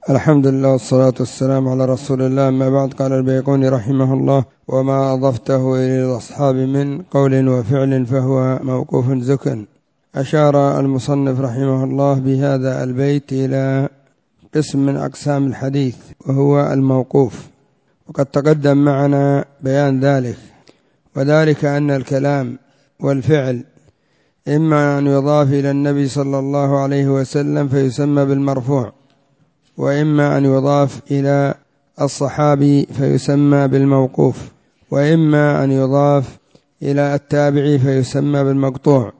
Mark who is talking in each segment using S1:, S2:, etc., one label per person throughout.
S1: الحمد لله والصلاة والسلام على رسول الله. أما بعد، قال البيقوني رحمه الله: وما أضفته إلى الأصحاب من قول وفعل فهو موقوف زكٍ. أشار المصنف رحمه الله بهذا البيت إلى قسم من أقسام الحديث وهو الموقوف، وقد تقدم معنا بيان ذلك، وذلك أن الكلام والفعل إما أن يضاف إلى النبي صلى الله عليه وسلم فيسمى بالمرفوع، وإما أن يضاف إلى الصحابي فيسمى بالموقوف، وإما أن يضاف إلى التابعي فيسمى بالمقطوع.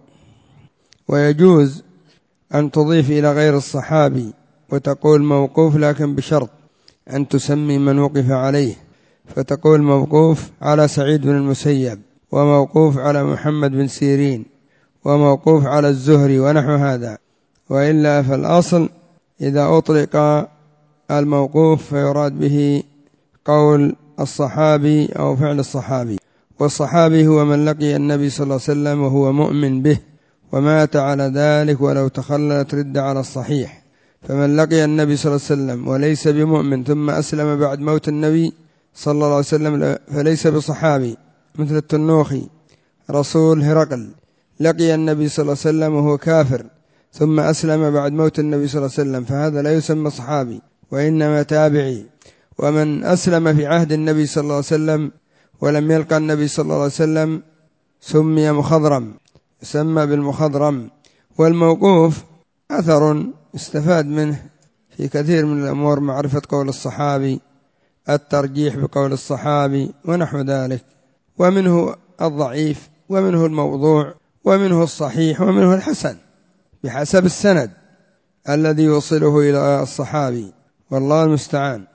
S1: ويجوز أن تضيف إلى غير الصحابي وتقول موقوف، لكن بشرط أن تسمي من وقف عليه، فتقول موقوف على سعيد بن المسيب، وموقوف على محمد بن سيرين، وموقوف على الزهري ونحو هذا. وإلا فالأصل إذا أطلق الموقوف فيراد به قول الصحابي أو فعل الصحابي، والصحابي هو من لقي النبي صلى الله عليه وسلم وهو مؤمن به ومات على ذلك ولو تخللت رد على الصحيح. فمن لقي النبي صلى الله عليه وسلم وليس بمؤمن ثم أسلم بعد موت النبي صلى الله عليه وسلم فليس بصحابي، مثل التنوخي رسول هرقل لقي النبي صلى الله عليه وسلم وهو كافر ثم أسلم بعد موت النبي صلى الله عليه وسلم، فهذا لا يسمى صحابي وإنما تابعي. ومن أسلم في عهد النبي صلى الله عليه وسلم ولم يلقى النبي صلى الله عليه وسلم سمي مخضرم، يسمى بالمخضرم. والموقوف أثر استفاد منه في كثير من الأمور، معرفة قول الصحابي، الترجيح بقول الصحابي ونحو ذلك، ومنه الضعيف ومنه الموضوع ومنه الصحيح ومنه الحسن بحسب السند الذي يوصله إلى الصحابي، والله المستعان.